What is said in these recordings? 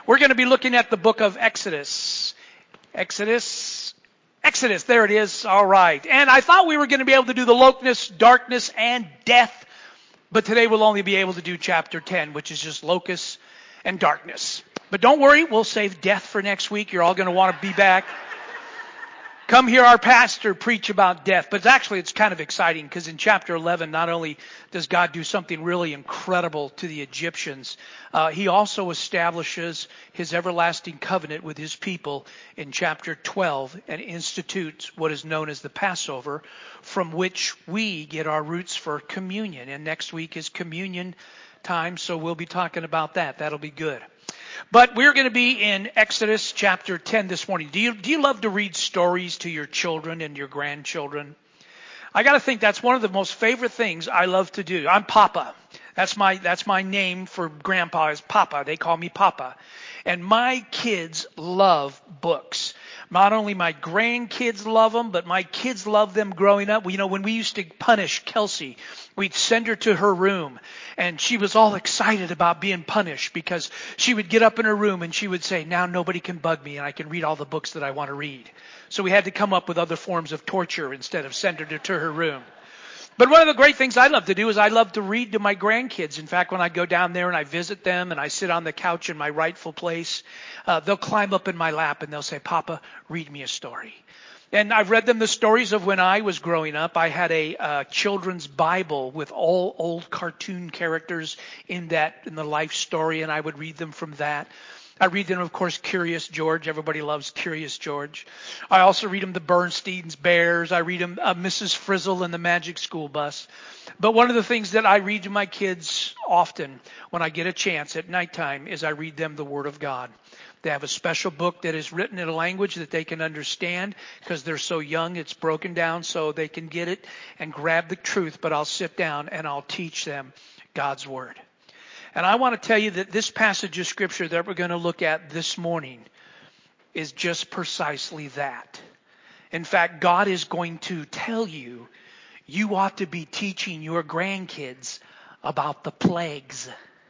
We're going to be looking at the book of Exodus. Exodus, there it is. All right. And I thought we were going to be able to do the locusts, darkness, and death. But today we'll only be able to do chapter 10, which is just locusts and darkness. But don't worry, we'll save death for next week. You're all going to want to be back. Come hear our pastor preach about death. But actually it's kind of exciting because in chapter 11, not only does God do something really incredible to the Egyptians, he also establishes his everlasting covenant with his people in chapter 12 and institutes what is known as the Passover, from which we get our roots for communion. And next week is communion time, so we'll be talking about that. That'll be good. But we're going to be in Exodus chapter 10 this morning. Do you love to read stories to your children and your grandchildren? I got to think that's one of the most favorite things I love to do. I'm Papa. That's my name for Grandpa is Papa. They call me Papa. And my kids love books. Not only my grandkids love them, but my kids love them growing up. You know, when we used to punish Kelsey, we'd send her to her room, and she was all excited about being punished because she would get up in her room and she would say, now nobody can bug me and I can read all the books that I want to read. So we had to come up with other forms of torture instead of sending her to her room. But one of the great things I love to do is I love to read to my grandkids. In fact, when I go down there and I visit them and I sit on the couch in my rightful place, they'll climb up in my lap and they'll say, Papa, read me a story. And I've read them the stories of when I was growing up. I had a children's Bible with all old cartoon characters in the life story, and I would read them from that. I read them, of course, Curious George. Everybody loves Curious George. I also read them the Bernstein's Bears. I read them Mrs. Frizzle and the Magic School Bus. But one of the things that I read to my kids often when I get a chance at nighttime is I read them the Word of God. They have a special book that is written in a language that they can understand because they're so young. It's broken down so they can get it and grab the truth. But I'll sit down and I'll teach them God's Word. And I want to tell you that this passage of Scripture that we're going to look at this morning is just precisely that. In fact, God is going to tell you, you ought to be teaching your grandkids about the plagues.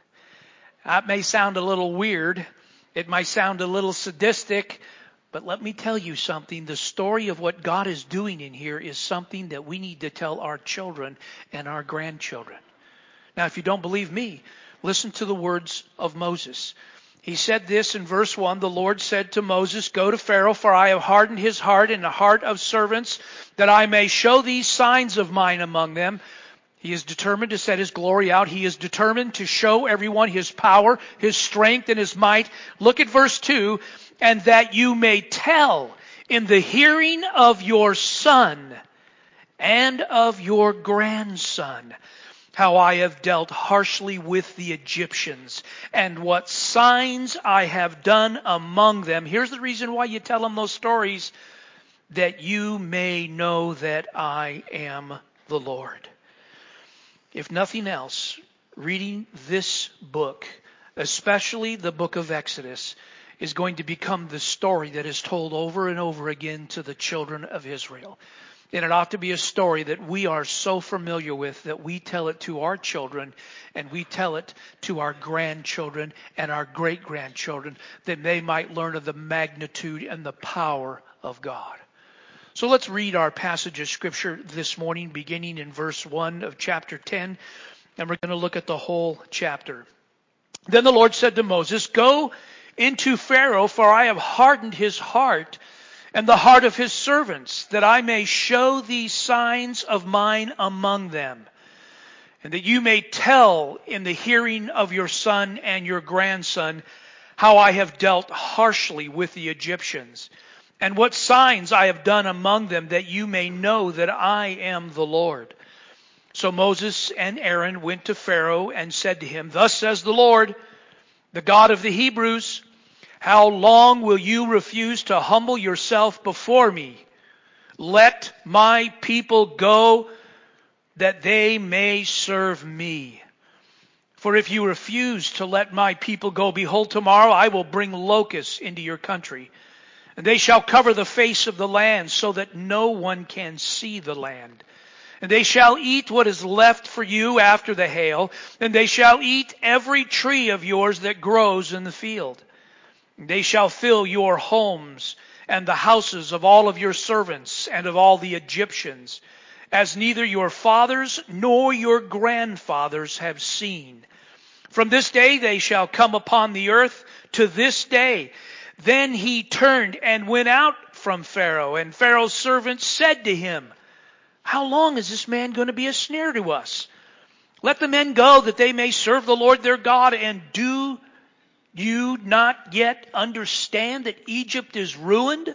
That may sound a little weird. It might sound a little sadistic. But let me tell you something. The story of what God is doing in here is something that we need to tell our children and our grandchildren. Now, if you don't believe me, listen to the words of Moses. He said this in verse 1, the Lord said to Moses, go to Pharaoh, for I have hardened his heart and the heart of servants, that I may show these signs of mine among them. He is determined to set his glory out. He is determined to show everyone his power, his strength, and his might. Look at verse 2, and that you may tell in the hearing of your son and of your grandson how I have dealt harshly with the Egyptians, and what signs I have done among them. Here's the reason why you tell them those stories, that you may know that I am the Lord. If nothing else, reading this book, especially the book of Exodus, is going to become the story that is told over and over again to the children of Israel. And it ought to be a story that we are so familiar with that we tell it to our children and we tell it to our grandchildren and our great-grandchildren, that they might learn of the magnitude and the power of God. So let's read our passage of Scripture this morning, beginning in verse 1 of chapter 10, and we're going to look at the whole chapter. Then the Lord said to Moses, go into Pharaoh, for I have hardened his heart and the heart of his servants, that I may show these signs of mine among them, and that you may tell in the hearing of your son and your grandson how I have dealt harshly with the Egyptians, and what signs I have done among them, that you may know that I am the Lord. So Moses and Aaron went to Pharaoh and said to him, thus says the Lord, the God of the Hebrews, how long will you refuse to humble yourself before me? Let my people go, that they may serve me. For if you refuse to let my people go, behold, tomorrow I will bring locusts into your country, and they shall cover the face of the land, so that no one can see the land. And they shall eat what is left for you after the hail, and they shall eat every tree of yours that grows in the field. They shall fill your homes and the houses of all of your servants and of all the Egyptians, as neither your fathers nor your grandfathers have seen. From this day they shall come upon the earth to this day. Then he turned and went out from Pharaoh, and Pharaoh's servants said to him, how long is this man going to be a snare to us? Let the men go that they may serve the Lord their God. And do you not yet understand that Egypt is ruined?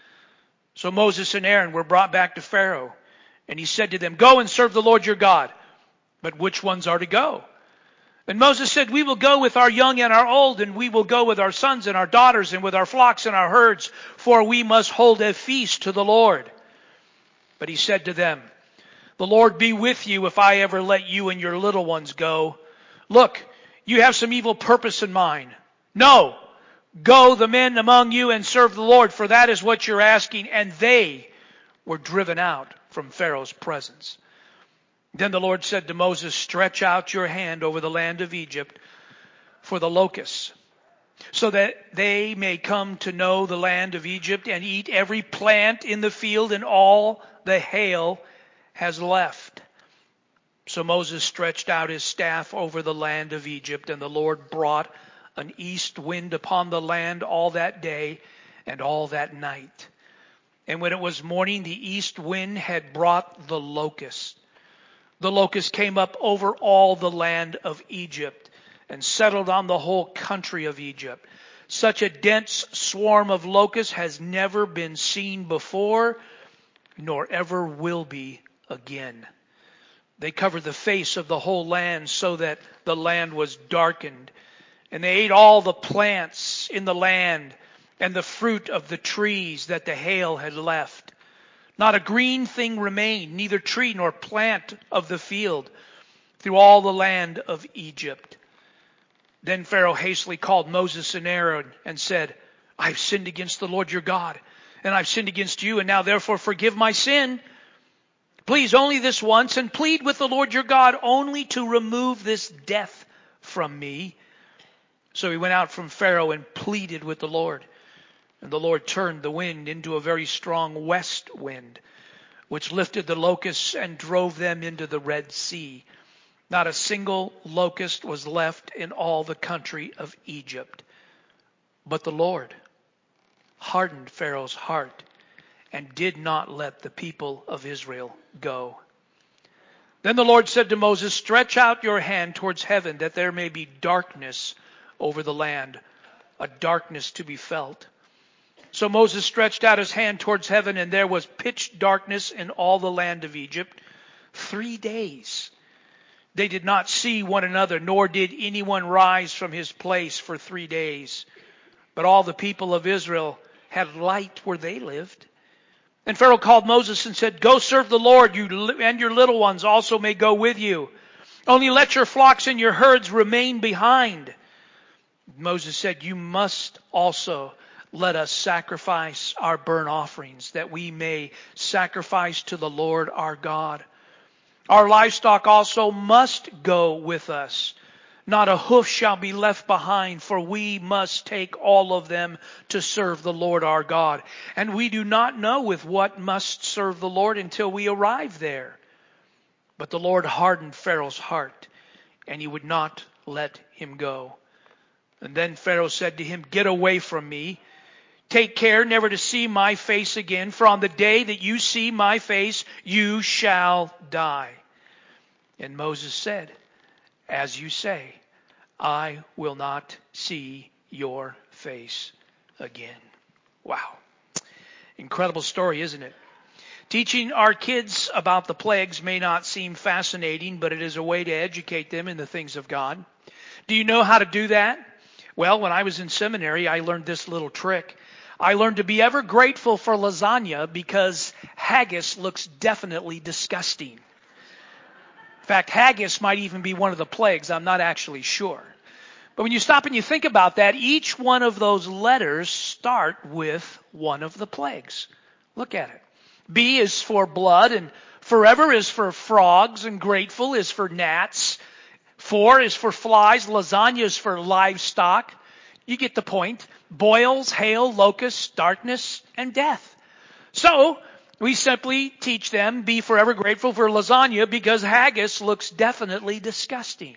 So Moses and Aaron were brought back to Pharaoh, and he said to them, go and serve the Lord your God. But which ones are to go? And Moses said, we will go with our young and our old, and we will go with our sons and our daughters, and with our flocks and our herds, for we must hold a feast to the Lord. But he said to them, the Lord be with you if I ever let you and your little ones go. Look, you have some evil purpose in mind. No, go the men among you and serve the Lord, for that is what you're asking. And they were driven out from Pharaoh's presence. Then the Lord said to Moses, stretch out your hand over the land of Egypt for the locusts, so that they may come to know the land of Egypt and eat every plant in the field and all the hail has left. So Moses stretched out his staff over the land of Egypt, and the Lord brought an east wind upon the land all that day and all that night. And when it was morning, the east wind had brought the locust. The locust came up over all the land of Egypt and settled on the whole country of Egypt. Such a dense swarm of locusts has never been seen before, nor ever will be again. They covered the face of the whole land so that the land was darkened. And they ate all the plants in the land and the fruit of the trees that the hail had left. Not a green thing remained, neither tree nor plant of the field, through all the land of Egypt. Then Pharaoh hastily called Moses and Aaron and said, I've sinned against the Lord your God, and I've sinned against you, and now therefore forgive my sin. Please only this once, and plead with the Lord your God only to remove this death from me. So he went out from Pharaoh and pleaded with the Lord. And the Lord turned the wind into a very strong west wind, which lifted the locusts and drove them into the Red Sea. Not a single locust was left in all the country of Egypt. But the Lord hardened Pharaoh's heart and did not let the people of Israel go. Then the Lord said to Moses, stretch out your hand towards heaven, that there may be darkness over the land, a darkness to be felt. So Moses stretched out his hand towards heaven, and there was pitch darkness in all the land of Egypt 3 days. They did not see one another, nor did anyone rise from his place for 3 days. But all the people of Israel had light where they lived. And Pharaoh called Moses and said, go serve the Lord, you and your little ones also may go with you. Only let your flocks and your herds remain behind. Moses said, you must also let us sacrifice our burnt offerings, that we may sacrifice to the Lord our God. Our livestock also must go with us. Not a hoof shall be left behind, for we must take all of them to serve the Lord our God. And we do not know with what must serve the Lord until we arrive there. But the Lord hardened Pharaoh's heart, and he would not let him go. And then Pharaoh said to him, get away from me. Take care never to see my face again, for on the day that you see my face, you shall die. And Moses said, as you say, I will not see your face again. Wow. Incredible story, isn't it? Teaching our kids about the plagues may not seem fascinating, but it is a way to educate them in the things of God. Do you know how to do that? Well, when I was in seminary, I learned this little trick. I learned to be ever grateful for lasagna because haggis looks definitely disgusting. In fact, haggis might even be one of the plagues. I'm not actually sure. But when you stop and you think about that, each one of those letters start with one of the plagues. Look at it. B is for blood, and forever is for frogs, and grateful is for gnats. 4 is for flies. Lasagna is for livestock. You get the point. Boils, hail, locusts, darkness, and death. So we simply teach them, be forever grateful for lasagna because haggis looks definitely disgusting.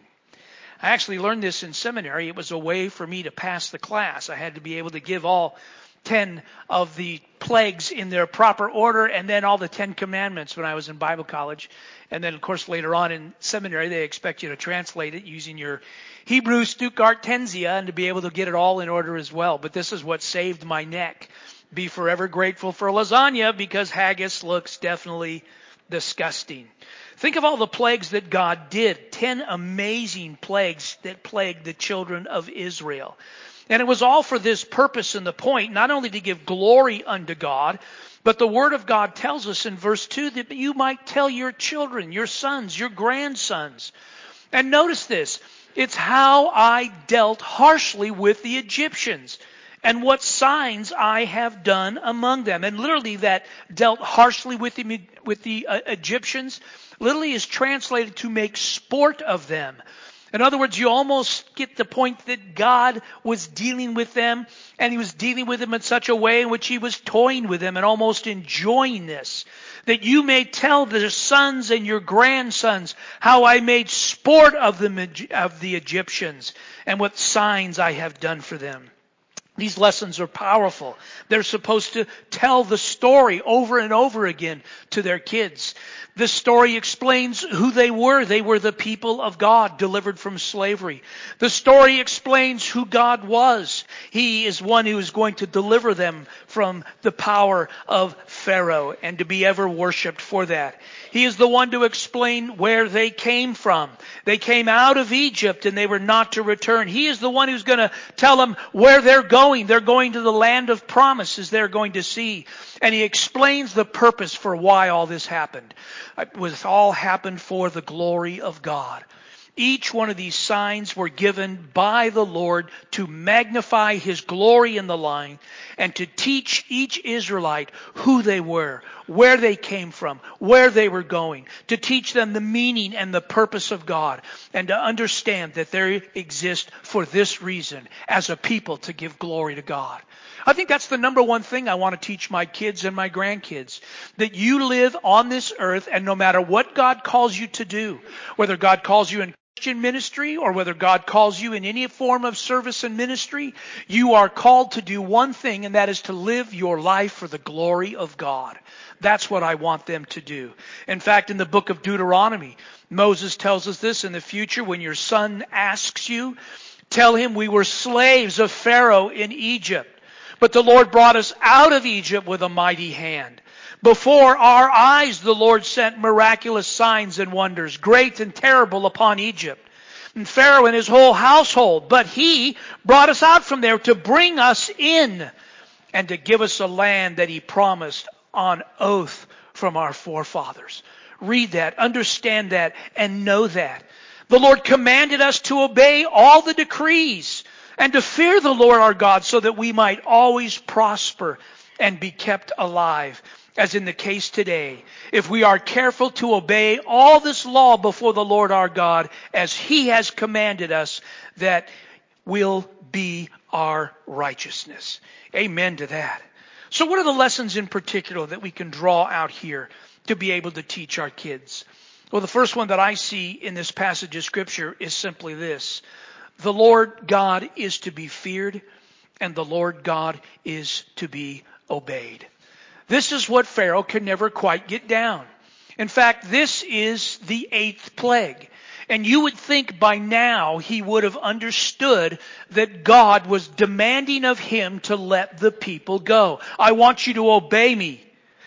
I actually learned this in seminary. It was a way for me to pass the class. I had to be able to give all 10 of the plagues in their proper order and then all the 10 commandments when I was in Bible college. And then, of course, later on in seminary, they expect you to translate it using your Hebrew Stuttgart Tensia and to be able to get it all in order as well. But this is what saved my neck. Be forever grateful for lasagna because haggis looks definitely disgusting. Think of all the plagues that God did. 10 amazing plagues that plagued the children of Israel. And it was all for this purpose and the point, not only to give glory unto God, but the Word of God tells us in verse 2 that you might tell your children, your sons, your grandsons. And notice this, it's how I dealt harshly with the Egyptians and what signs I have done among them. And literally that dealt harshly with the Egyptians literally is translated to make sport of them. In other words, you almost get the point that God was dealing with them, and he was dealing with them in such a way in which he was toying with them and almost enjoying this. That you may tell their sons and your grandsons how I made sport of the Egyptians and what signs I have done for them. These lessons are powerful. They're supposed to tell the story over and over again to their kids. This story explains who they were. They were the people of God delivered from slavery. The story explains who God was. He is one who is going to deliver them from the power of Pharaoh and to be ever worshipped for that. He is the one to explain where they came from. They came out of Egypt and they were not to return. He is the one who's going to tell them where they're going. They're going to the land of promises they're going to see. And he explains the purpose for why all this happened. It was all happened for the glory of God. Each one of these signs were given by the Lord to magnify his glory in the line and to teach each Israelite who they were, where they came from, where they were going, to teach them the meaning and the purpose of God and to understand that they exist for this reason as a people to give glory to God. I think that's the number one thing I want to teach my kids and my grandkids. That you live on this earth and no matter what God calls you to do, whether God calls you in Christian ministry or whether God calls you in any form of service and ministry, you are called to do one thing, and that is to live your life for the glory of God. That's what I want them to do. In fact, in the book of Deuteronomy, Moses tells us this: in the future when your son asks you, tell him we were slaves of Pharaoh in Egypt. But the Lord brought us out of Egypt with a mighty hand. Before our eyes the Lord sent miraculous signs and wonders, great and terrible, upon Egypt and Pharaoh and his whole household. But he brought us out from there to bring us in and to give us a land that he promised on oath from our forefathers. Read that, understand that, and know that. The Lord commanded us to obey all the decrees and to fear the Lord our God so that we might always prosper and be kept alive, as in the case today, if we are careful to obey all this law before the Lord our God as he has commanded us, that will be our righteousness. Amen to that. So what are the lessons in particular that we can draw out here to be able to teach our kids? Well, the first one that I see in this passage of Scripture is simply this: the Lord God is to be feared, and the Lord God is to be obeyed. This is what Pharaoh could never quite get down. In fact, this is the 8th plague. And you would think by now he would have understood that God was demanding of him to let the people go. I want you to obey me.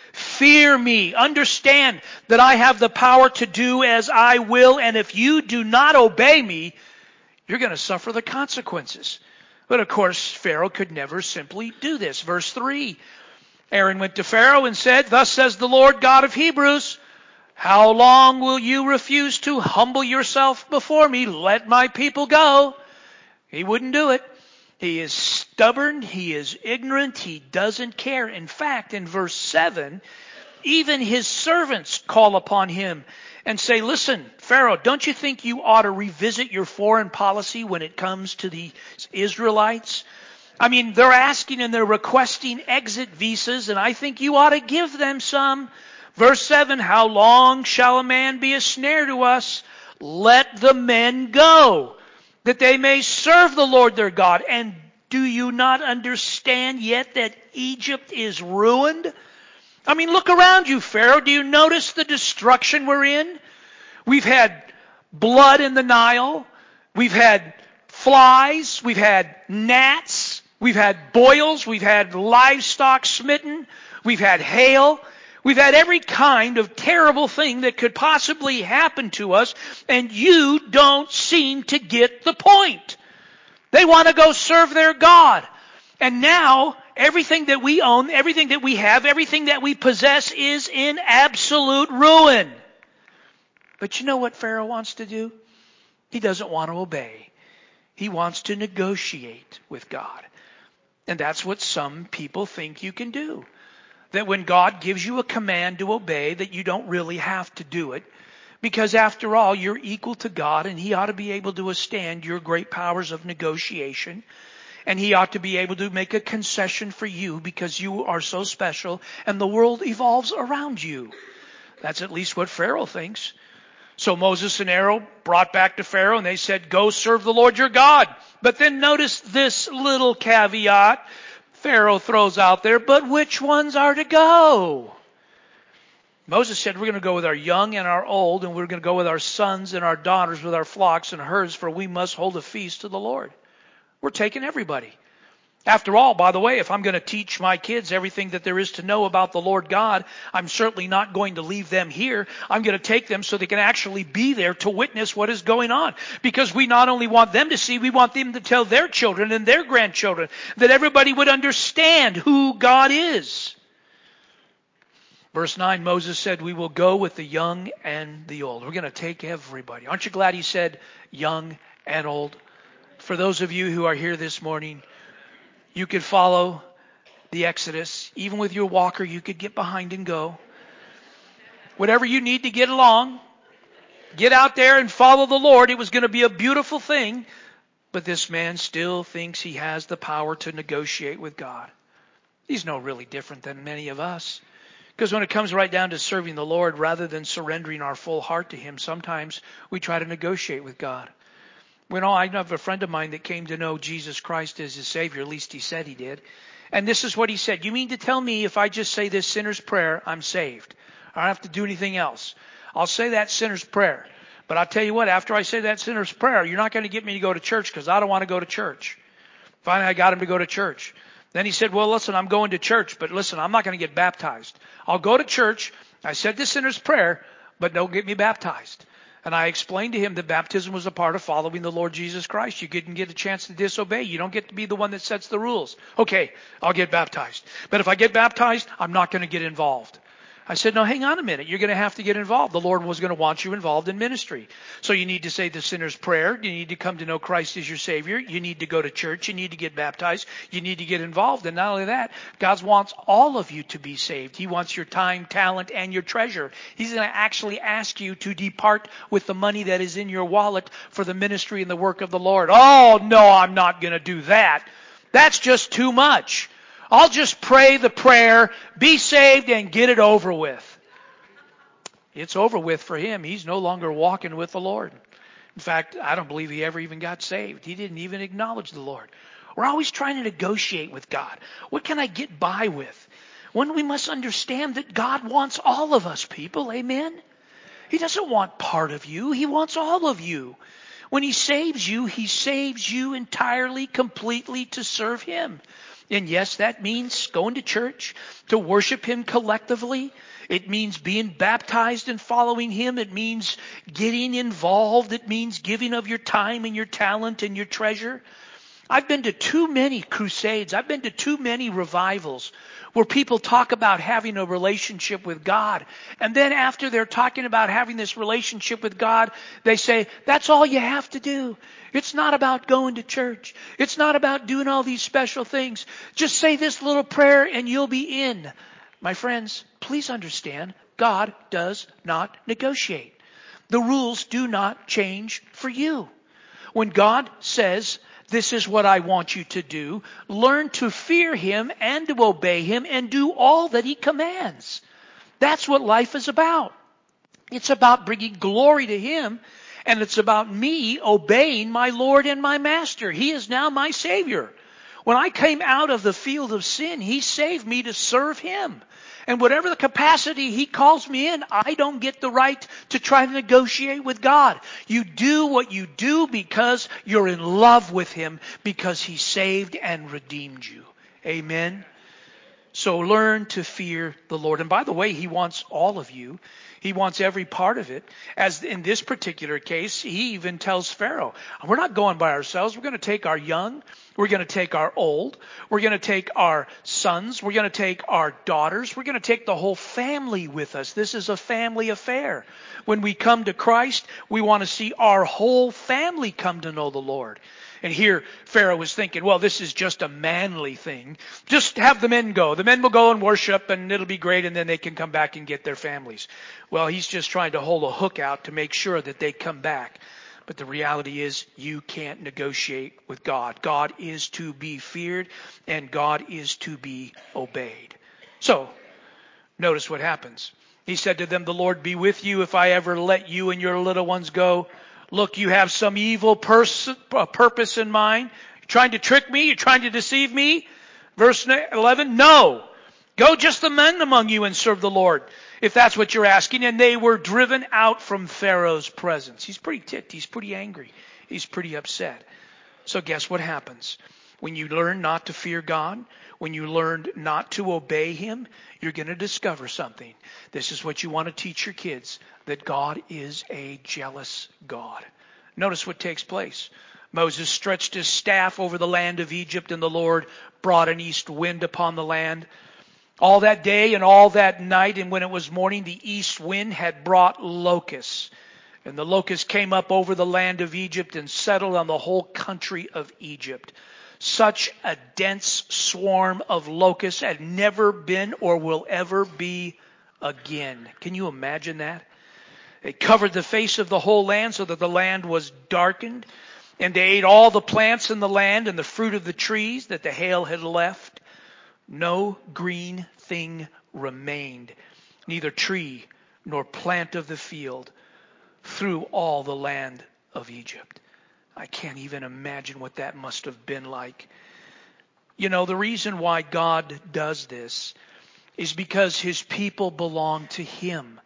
Fear me. Understand that I have the power to do as I will, and if you do not obey me, you're going to suffer the consequences. But of course, Pharaoh could never simply do this. Verse 3, Aaron went to Pharaoh and said, "Thus says the Lord God of Hebrews, how long will you refuse to humble yourself before me? Let my people go." He wouldn't do it. He is stubborn. He is ignorant. He doesn't care. In fact, in verse 7, Even his servants call upon him and say, listen, Pharaoh, don't you think you ought to revisit your foreign policy when it comes to the Israelites? I mean, they're asking and they're requesting exit visas, and I think you ought to give them some. Verse 7, how long shall a man be a snare to us? Let the men go, that they may serve the Lord their God. And do you not understand yet that Egypt is ruined? I mean, look around you, Pharaoh. Do you notice the destruction we're in? We've had blood in the Nile. We've had flies. We've had gnats. We've had boils. We've had livestock smitten. We've had hail. We've had every kind of terrible thing that could possibly happen to us, and you don't seem to get the point. They want to go serve their God. And now, everything that we own, everything that we have, everything that we possess is in absolute ruin. But you know what Pharaoh wants to do? He doesn't want to obey. He wants to negotiate with God. And that's what some people think you can do. That when God gives you a command to obey, that you don't really have to do it. Because after all, you're equal to God, and He ought to be able to withstand your great powers of negotiation. And He ought to be able to make a concession for you because you are so special and the world evolves around you. That's at least what Pharaoh thinks. So Moses and Aaron brought back to Pharaoh and they said, go serve the Lord your God. But then notice this little caveat Pharaoh throws out there, but which ones are to go? Moses said, we're going to go with our young and our old, and we're going to go with our sons and our daughters, with our flocks and herds, for we must hold a feast to the Lord. We're taking everybody. After all, by the way, if I'm going to teach my kids everything that there is to know about the Lord God, I'm certainly not going to leave them here. I'm going to take them so they can actually be there to witness what is going on. Because we not only want them to see, we want them to tell their children and their grandchildren, that everybody would understand who God is. Verse 9, Moses said, we will go with the young and the old. We're going to take everybody. Aren't you glad he said young and old? For those of you who are here this morning, you could follow the Exodus. Even with your walker, you could get behind and go. Whatever you need to get along, get out there and follow the Lord. It was going to be a beautiful thing. But this man still thinks he has the power to negotiate with God. He's no really different than many of us. Because when it comes right down to serving the Lord, rather than surrendering our full heart to Him, sometimes we try to negotiate with God. I have a friend of mine that came to know Jesus Christ as his Savior. At least he said he did. And this is what he said. You mean to tell me if I just say this sinner's prayer, I'm saved? I don't have to do anything else. I'll say that sinner's prayer. But I'll tell you what, after I say that sinner's prayer, you're not going to get me to go to church because I don't want to go to church. Finally, I got him to go to church. Then he said, well, listen, I'm going to church, but listen, I'm not going to get baptized. I'll go to church. I said the sinner's prayer, but don't get me baptized. And I explained to him that baptism was a part of following the Lord Jesus Christ. You didn't get a chance to disobey. You don't get to be the one that sets the rules. Okay, I'll get baptized. But if I get baptized, I'm not going to get involved. I said, no, hang on a minute. You're going to have to get involved. The Lord was going to want you involved in ministry. So you need to say the sinner's prayer. You need to come to know Christ as your Savior. You need to go to church. You need to get baptized. You need to get involved. And not only that, God wants all of you to be saved. He wants your time, talent, and your treasure. He's going to actually ask you to depart with the money that is in your wallet for the ministry and the work of the Lord. Oh, no, I'm not going to do that. That's just too much. I'll just pray the prayer, be saved, and get it over with. It's over with for him. He's no longer walking with the Lord. In fact, I don't believe he ever even got saved. He didn't even acknowledge the Lord. We're always trying to negotiate with God. What can I get by with? When we must understand that God wants all of us, people. Amen? He doesn't want part of you. He wants all of you. When He saves you entirely, completely to serve Him. And yes, that means going to church, to worship Him collectively. It means being baptized and following Him. It means getting involved. It means giving of your time and your talent and your treasure. I've been to too many crusades. I've been to too many revivals where people talk about having a relationship with God. And then after they're talking about having this relationship with God, they say, that's all you have to do. It's not about going to church. It's not about doing all these special things. Just say this little prayer and you'll be in. My friends, please understand, God does not negotiate. The rules do not change for you. When God says, this is what I want you to do, learn to fear Him and to obey Him and do all that He commands. That's what life is about. It's about bringing glory to Him, and it's about me obeying my Lord and my Master. He is now my Savior. When I came out of the field of sin, He saved me to serve Him. And whatever the capacity He calls me in, I don't get the right to try to negotiate with God. You do what you do because you're in love with Him, because He saved and redeemed you. Amen. So learn to fear the Lord. And by the way, He wants all of you. He wants every part of it. As in this particular case, He even tells Pharaoh, we're not going by ourselves. We're going to take our young. We're going to take our old. We're going to take our sons. We're going to take our daughters. We're going to take the whole family with us. This is a family affair. When we come to Christ, we want to see our whole family come to know the Lord. And here Pharaoh was thinking, well, this is just a manly thing. Just have the men go. The men will go and worship and it'll be great, and then they can come back and get their families. Well, he's just trying to hold a hook out to make sure that they come back. But the reality is you can't negotiate with God. God is to be feared and God is to be obeyed. So, notice what happens. He said to them, the Lord be with you if I ever let you and your little ones go. Look, you have some evil purpose in mind. You're trying to trick me? You're trying to deceive me? Verse 11, no. Go just the men among you and serve the Lord, if that's what you're asking. And they were driven out from Pharaoh's presence. He's pretty ticked. He's pretty angry. He's pretty upset. So guess what happens? When you learn not to fear God, when you learn not to obey Him, you're going to discover something. This is what you want to teach your kids, that God is a jealous God. Notice what takes place. Moses stretched his staff over the land of Egypt, and the Lord brought an east wind upon the land. All that day and all that night, and when it was morning, the east wind had brought locusts. And the locusts came up over the land of Egypt and settled on the whole country of Egypt. Such a dense swarm of locusts had never been or will ever be again. Can you imagine that? They covered the face of the whole land so that the land was darkened. And they ate all the plants in the land and the fruit of the trees that the hail had left. No green thing remained, neither tree nor plant of the field, through all the land of Egypt. I can't even imagine what that must have been like. You know, the reason why God does this is because His people belong to Him.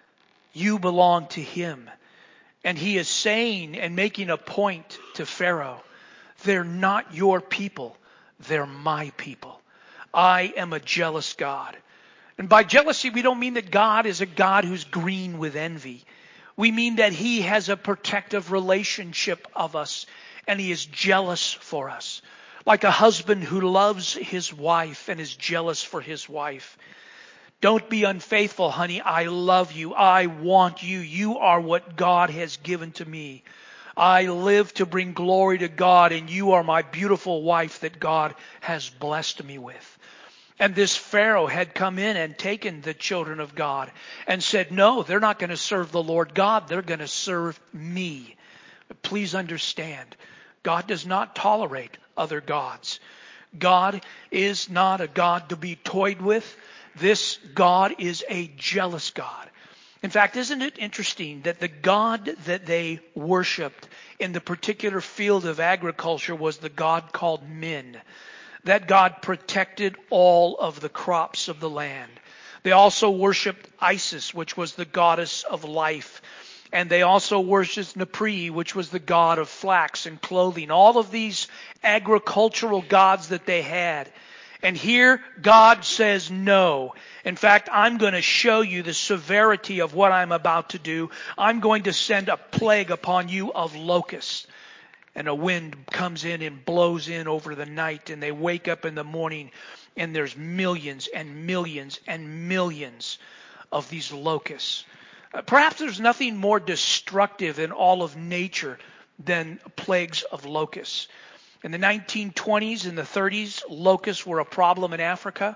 You belong to Him. And He is saying and making a point to Pharaoh, they're not your people, they're my people. I am a jealous God. And by jealousy, we don't mean that God is a God who's green with envy. We mean that He has a protective relationship of us, and He is jealous for us. Like a husband who loves his wife and is jealous for his wife. Don't be unfaithful, honey. I love you. I want you. You are what God has given to me. I live to bring glory to God, and you are my beautiful wife that God has blessed me with. And this Pharaoh had come in and taken the children of God and said, no, they're not going to serve the Lord God. They're going to serve me. But please understand, God does not tolerate other gods. God is not a God to be toyed with. This God is a jealous God. In fact, isn't it interesting that the God that they worshipped in the particular field of agriculture was the God called Min? That God protected all of the crops of the land. They also worshipped Isis, which was the goddess of life. And they also worshipped Napri, which was the god of flax and clothing. All of these agricultural gods that they had. And here God says no. In fact, I'm going to show you the severity of what I'm about to do. I'm going to send a plague upon you of locusts. And a wind comes in and blows in over the night, and they wake up in the morning, and there's millions and millions and millions of these locusts. Perhaps there's nothing more destructive in all of nature than plagues of locusts. In the 1920s and the 30s, locusts were a problem in Africa.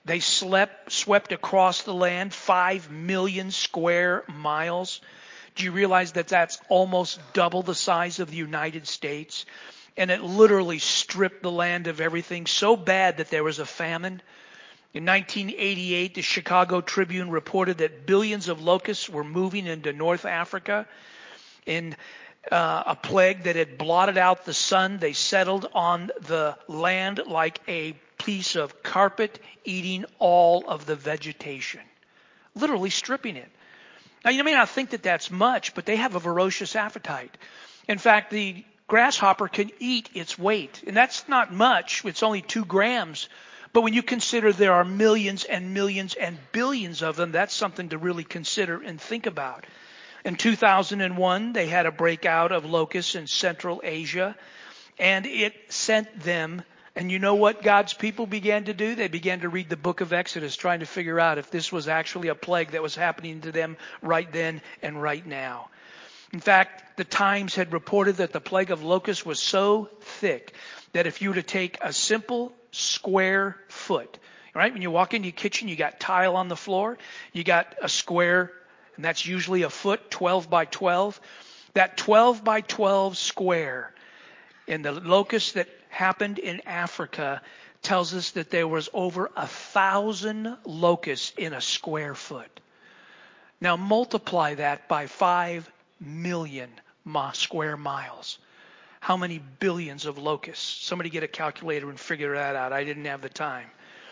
They swept across the land 5 million square miles. Do you realize that that's almost double the size of the United States? And it literally stripped the land of everything so bad that there was a famine. In 1988, the Chicago Tribune reported that billions of locusts were moving into North Africa. In a plague that had blotted out the sun, they settled on the land like a piece of carpet, eating all of the vegetation, literally stripping it. Now, you may not think that that's much, but they have a voracious appetite. In fact, the grasshopper can eat its weight, and that's not much. It's only 2 grams. But when you consider there are millions and millions and billions of them, that's something to really consider and think about. In 2001, they had a breakout of locusts in Central Asia, and it sent them. And you know what God's people began to do? They began to read the book of Exodus, trying to figure out if this was actually a plague that was happening to them right then and right now. In fact, the Times had reported that the plague of locusts was so thick that if you were to take a simple square foot, right? When you walk into your kitchen, you got tile on the floor, you got a square, and that's usually a foot, 12 by 12. That 12 by 12 square in the locusts that happened in Africa tells us that there was over 1,000 locusts in a square foot. Now multiply that by 5 million square miles. How many billions of locusts? Somebody get a calculator and figure that out. I didn't have the time.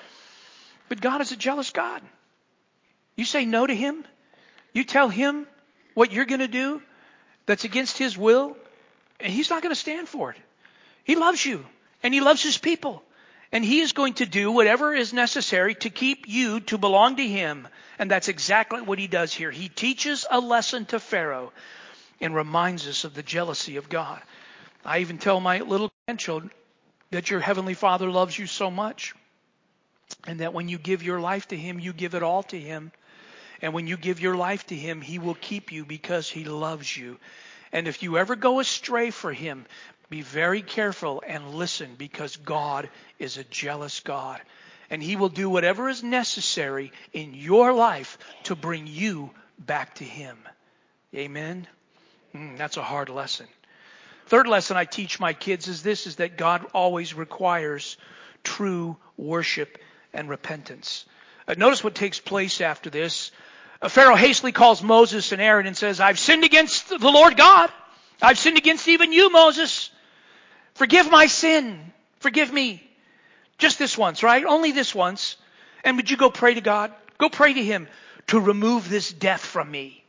But God is a jealous God. You say no to Him, you tell Him what you're going to do that's against His will, and He's not going to stand for it. He loves you, and He loves His people. And He is going to do whatever is necessary to keep you to belong to Him. And that's exactly what He does here. He teaches a lesson to Pharaoh and reminds us of the jealousy of God. I even tell my little grandchildren that your Heavenly Father loves you so much, and that when you give your life to Him, you give it all to Him. And when you give your life to Him, He will keep you because He loves you. And if you ever go astray for Him, be very careful and listen, because God is a jealous God. And He will do whatever is necessary in your life to bring you back to Him. Amen? That's a hard lesson. Third lesson I teach my kids is this, is that God always requires true worship and repentance. Notice what takes place after this. Pharaoh hastily calls Moses and Aaron and says, I've sinned against the Lord God. I've sinned against even you, Moses. Forgive my sin. Forgive me. Just this once, right? Only this once. And would you go pray to God? Go pray to Him to remove this death from me.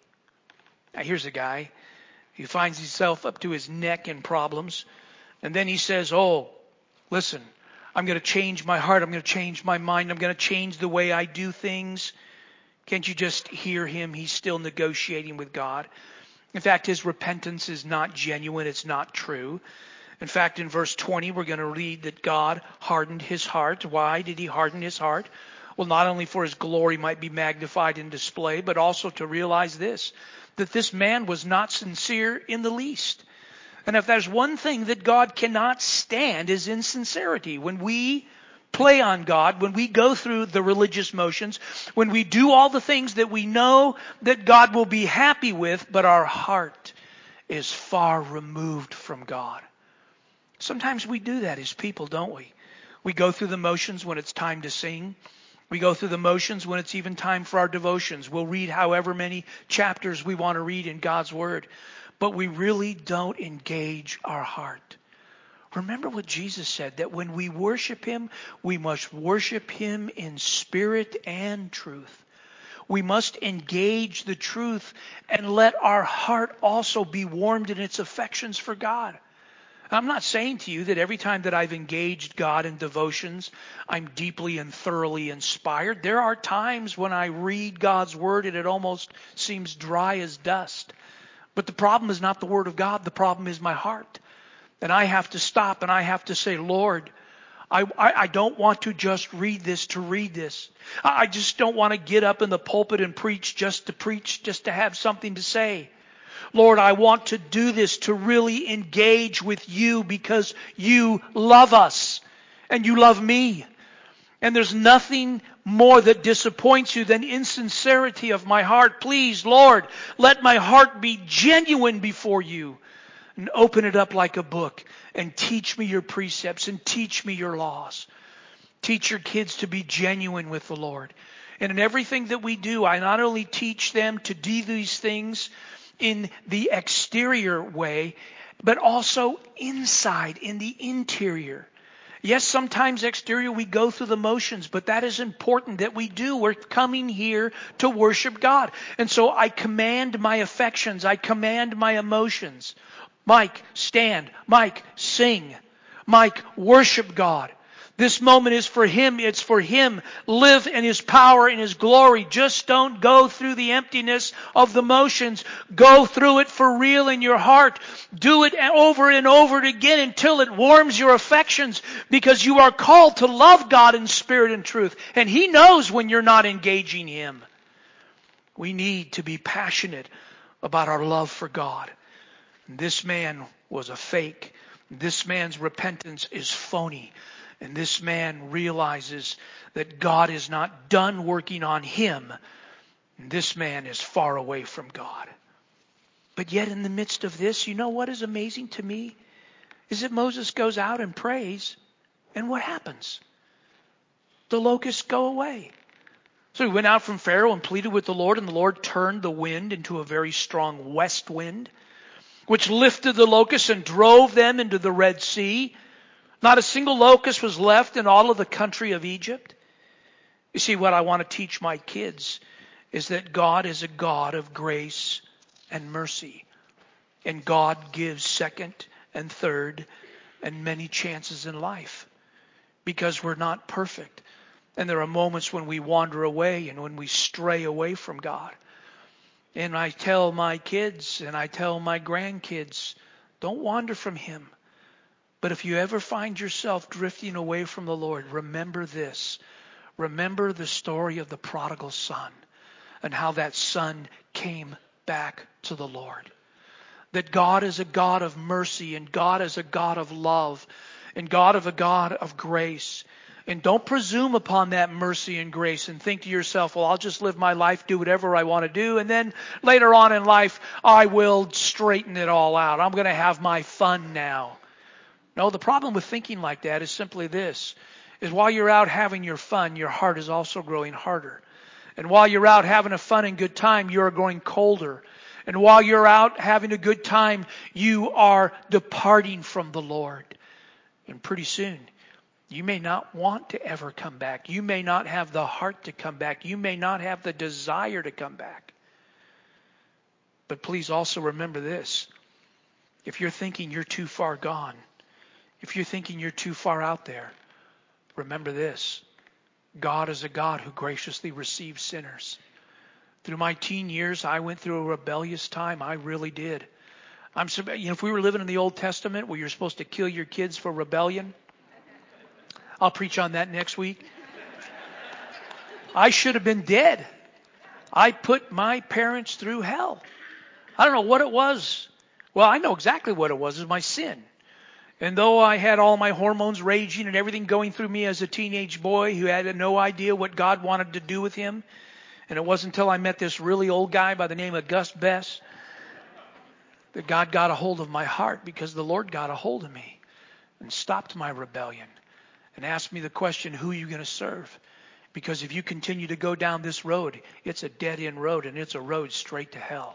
Now here's a guy. He finds himself up to his neck in problems. And then he says, oh, listen, I'm going to change my heart. I'm going to change my mind. I'm going to change the way I do things. Can't you just hear him? He's still negotiating with God. In fact, his repentance is not genuine. It's not true. In fact, in verse 20, we're going to read that God hardened his heart. Why did He harden his heart? Well, not only for His glory might be magnified and displayed, but also to realize this, that this man was not sincere in the least. And if there's one thing that God cannot stand is insincerity. When we play on God, when we go through the religious motions, when we do all the things that we know that God will be happy with, but our heart is far removed from God. Sometimes we do that as people, don't we? We go through the motions when it's time to sing. We go through the motions when it's even time for our devotions. We'll read however many chapters we want to read in God's Word. But we really don't engage our heart. Remember what Jesus said, that when we worship Him, we must worship Him in spirit and truth. We must engage the truth and let our heart also be warmed in its affections for God. I'm not saying to you that every time that I've engaged God in devotions, I'm deeply and thoroughly inspired. There are times when I read God's Word and it almost seems dry as dust. But the problem is not the Word of God. The problem is my heart. And I have to stop and I have to say, Lord, I don't want to just read this to read this. I just don't want to get up in the pulpit and preach, just to have something to say. Lord, I want to do this to really engage with You because You love us and You love me. And there's nothing more that disappoints you than insincerity of my heart. Please, Lord, let my heart be genuine before you. And open it up like a book. And teach me your precepts and teach me your laws. Teach your kids to be genuine with the Lord. And in everything that we do, I not only teach them to do these things in the exterior way, but also inside, in the interior. Yes, sometimes exterior we go through the motions, but that is important that we do. We're coming here to worship God. And so I command my affections. I command my emotions. Mike, stand. Mike, sing. Mike, worship God. This moment is for Him. It's for Him. Live in His power and His glory. Just don't go through the emptiness of the motions. Go through it for real in your heart. Do it over and over again until it warms your affections, because you are called to love God in spirit and truth. And He knows when you're not engaging Him. We need to be passionate about our love for God. This man was a fake. This man's repentance is phony. And this man realizes that God is not done working on him. And this man is far away from God. But yet in the midst of this, you know what is amazing to me? Is that Moses goes out and prays. And what happens? The locusts go away. So he went out from Pharaoh and pleaded with the Lord. And the Lord turned the wind into a very strong west wind, which lifted the locusts and drove them into the Red Sea. Not a single locust was left in all of the country of Egypt. You see, what I want to teach my kids is that God is a God of grace and mercy. And God gives second and third and many chances in life, because we're not perfect. And there are moments when we wander away and when we stray away from God. And I tell my kids and I tell my grandkids, don't wander from Him. But if you ever find yourself drifting away from the Lord, remember this. Remember the story of the prodigal son and how that son came back to the Lord. That God is a God of mercy, and God is a God of love, and God of a God of grace. And don't presume upon that mercy and grace and think to yourself, well, I'll just live my life, do whatever I want to do, and then later on in life, I will straighten it all out. I'm going to have my fun now. No, the problem with thinking like that is simply this, is while you're out having your fun, your heart is also growing harder. And while you're out having a fun and good time, you are growing colder. And while you're out having a good time, you are departing from the Lord. And pretty soon, you may not want to ever come back. You may not have the heart to come back. You may not have the desire to come back. But please also remember this. If you're thinking you're too far gone, if you're thinking you're too far out there, remember this. God is a God who graciously receives sinners. Through my teen years, I went through a rebellious time. I really did. If we were living in the Old Testament where you're supposed to kill your kids for rebellion, I'll preach on that next week. I should have been dead. I put my parents through hell. I don't know what it was. Well, I know exactly what it was. It was my sin. And though I had all my hormones raging and everything going through me as a teenage boy who had no idea what God wanted to do with him, and it wasn't until I met this really old guy by the name of Gus Bess that God got a hold of my heart, because the Lord got a hold of me and stopped my rebellion and asked me the question, who are you going to serve? Because if you continue to go down this road, it's a dead-end road, and it's a road straight to hell.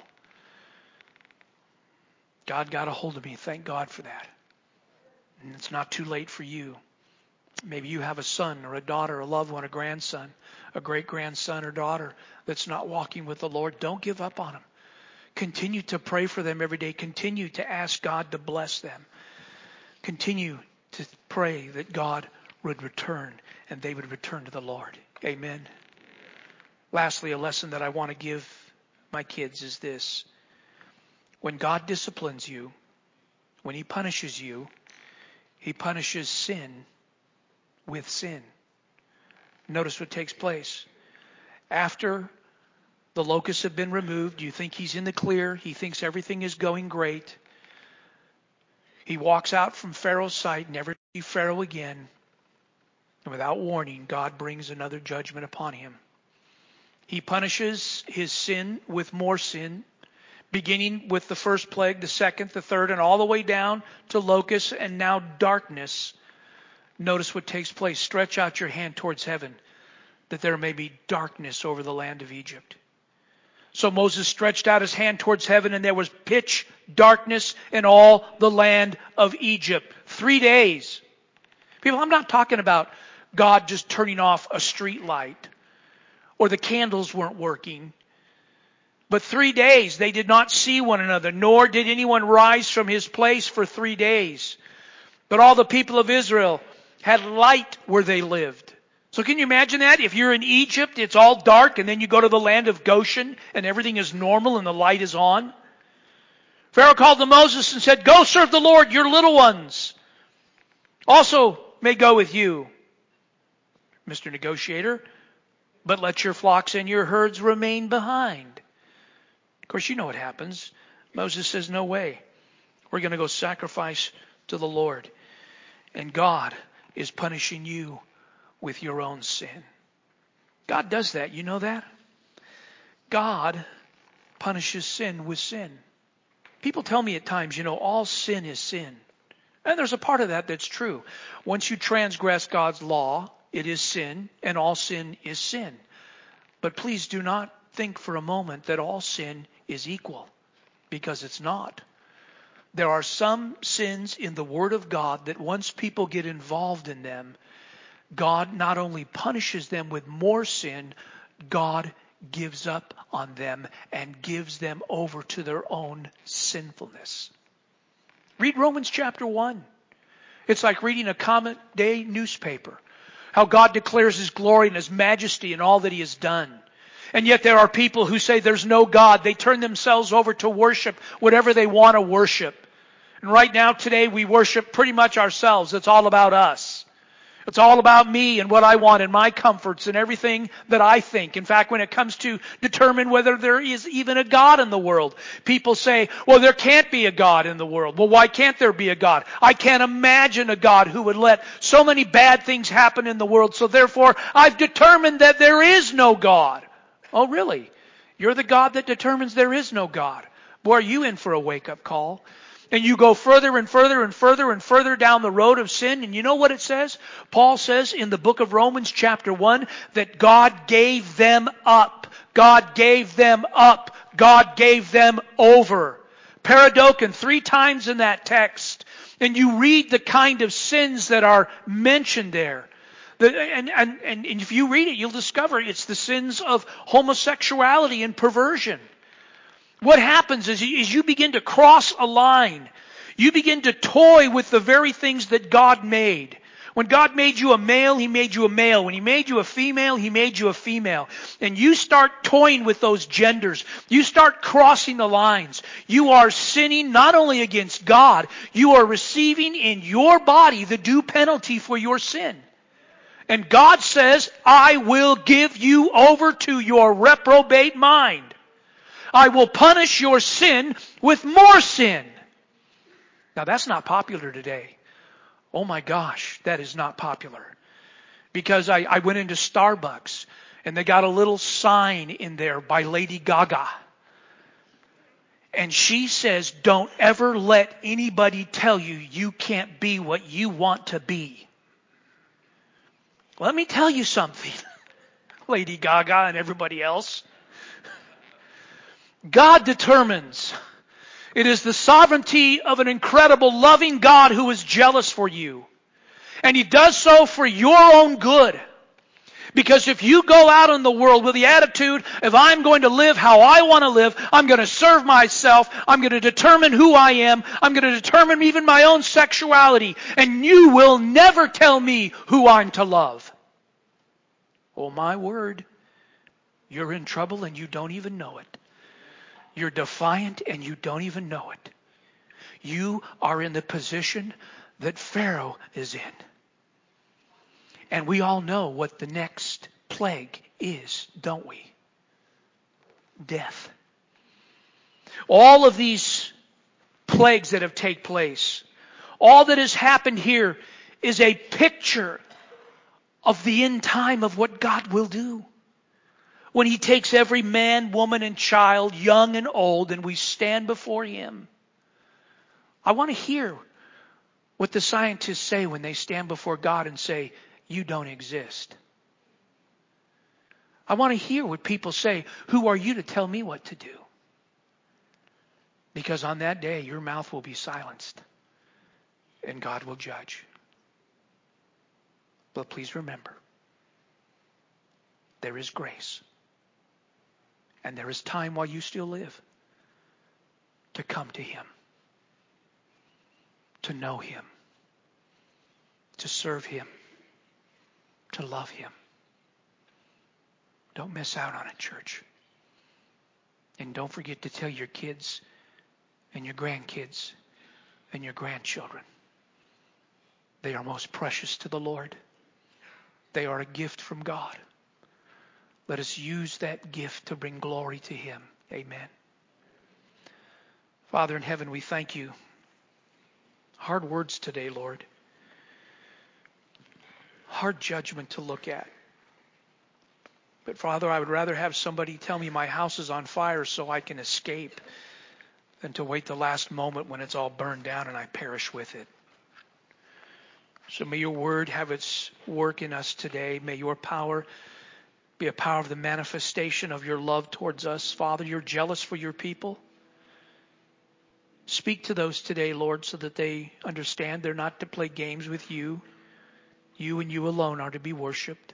God got a hold of me. Thank God for that. And it's not too late for you. Maybe you have a son or a daughter, a loved one, a grandson, a great-grandson or daughter that's not walking with the Lord. Don't give up on them. Continue to pray for them every day. Continue to ask God to bless them. Continue to pray that God would return and they would return to the Lord. Amen. Lastly, a lesson that I want to give my kids is this. When God disciplines you, when He punishes you, He punishes sin with sin. Notice what takes place. After the locusts have been removed, you think he's in the clear. He thinks everything is going great. He walks out from Pharaoh's sight, never see Pharaoh again. And without warning, God brings another judgment upon him. He punishes his sin with more sin, beginning with the first plague, the second, the third, and all the way down to locusts and now darkness. Notice what takes place. Stretch out your hand towards heaven, that there may be darkness over the land of Egypt. So Moses stretched out his hand towards heaven, and there was pitch darkness in all the land of Egypt. 3 days. People, I'm not talking about God just turning off a street light or the candles weren't working. But 3 days they did not see one another, nor did anyone rise from his place for 3 days. But all the people of Israel had light where they lived. So can you imagine that? If you're in Egypt, it's all dark, and then you go to the land of Goshen, and everything is normal, and the light is on. Pharaoh called to Moses and said, "Go serve the Lord, your little ones also may go with you, Mr. Negotiator, but let your flocks and your herds remain behind." Of course, you know what happens. Moses says, "No way. We're going to go sacrifice to the Lord." And God is punishing you with your own sin. God does that. You know that? God punishes sin with sin. People tell me at times, all sin is sin. And there's a part of that that's true. Once you transgress God's law, it is sin, and all sin is sin. But please do not think for a moment that all sin is equal, because it's not. There are some sins in the Word of God that once people get involved in them, God not only punishes them with more sin, God gives up on them and gives them over to their own sinfulness. Read Romans chapter 1. It's like reading a common day newspaper. How God declares His glory and His majesty in all that He has done. And yet there are people who say there's no God. They turn themselves over to worship whatever they want to worship. And right now today we worship pretty much ourselves. It's all about us. It's all about me and what I want and my comforts and everything that I think. In fact, when it comes to determine whether there is even a God in the world, people say, well, there can't be a God in the world. Well, why can't there be a God? I can't imagine a God who would let so many bad things happen in the world, so therefore I've determined that there is no God. Oh, really? You're the God that determines there is no God. Boy, are you in for a wake-up call. And you go further and further and further and further down the road of sin. And you know what it says? Paul says in the book of Romans chapter 1 that God gave them up. God gave them up. God gave them over. Paradoken 3 times in that text. And you read the kind of sins that are mentioned there. And if you read it, you'll discover it's the sins of homosexuality and perversion. What happens is you begin to cross a line. You begin to toy with the very things that God made. When God made you a male, He made you a male. When He made you a female, He made you a female. And you start toying with those genders. You start crossing the lines. You are sinning not only against God, you are receiving in your body the due penalty for your sin. And God says, I will give you over to your reprobate mind. I will punish your sin with more sin. Now that's not popular today. Oh my gosh, that is not popular. Because I went into Starbucks and they got a little sign in there by Lady Gaga. And she says, don't ever let anybody tell you you can't be what you want to be. Let me tell you something, Lady Gaga and everybody else. God determines. It is the sovereignty of an incredible, loving God who is jealous for you. And He does so for your own good. Because if you go out in the world with the attitude, if I'm going to live how I want to live, I'm going to serve myself, I'm going to determine who I am, I'm going to determine even my own sexuality, and you will never tell me who I'm to love. Oh my word, you're in trouble and you don't even know it. You're defiant and you don't even know it. You are in the position that Pharaoh is in. And we all know what the next plague is, don't we? Death. All of these plagues that have taken place, all that has happened here is a picture of the end time of what God will do. When He takes every man, woman, and child, young and old, and we stand before Him. I want to hear what the scientists say when they stand before God and say, you don't exist. I want to hear what people say, who are you to tell me what to do? Because on that day, your mouth will be silenced and God will judge. But please remember, there is grace. And there is time while you still live to come to Him, to know Him, to serve Him, to love Him. Don't miss out on it, church. And don't forget to tell your kids and your grandkids and your grandchildren. They are most precious to the Lord. They are a gift from God. Let us use that gift to bring glory to Him. Amen. Father in heaven, we thank You. Hard words today, Lord. Hard judgment to look at. But Father, I would rather have somebody tell me my house is on fire so I can escape than to wait the last moment when it's all burned down and I perish with it. So may Your word have its work in us today. May Your power be a power of the manifestation of Your love towards us. Father, You're jealous for Your people. Speak to those today, Lord, so that they understand they're not to play games with You. You and You alone are to be worshiped.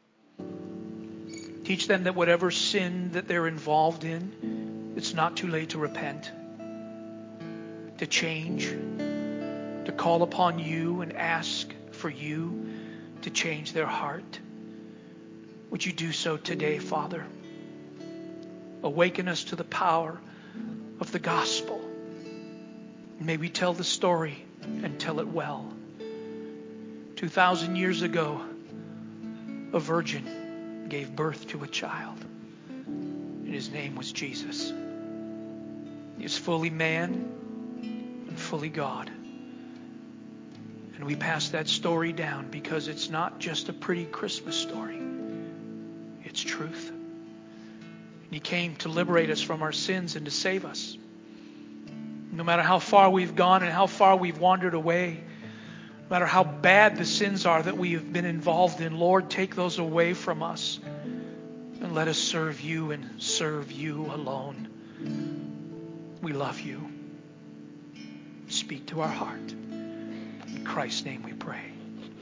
Teach them that whatever sin that they're involved in, it's not too late to repent, to change, to call upon You and ask for You to change their heart. Would You do so today, Father? Awaken us to the power of the gospel. May we tell the story and tell it well. 2,000 years ago, a virgin gave birth to a child, and His name was Jesus. He is fully man and fully God. And we pass that story down because it's not just a pretty Christmas story. It's truth. And He came to liberate us from our sins and to save us. No matter how far we've gone and how far we've wandered away, no matter how bad the sins are that we have been involved in, Lord, take those away from us and let us serve You and serve You alone. We love You. Speak to our heart. In Christ's name we pray.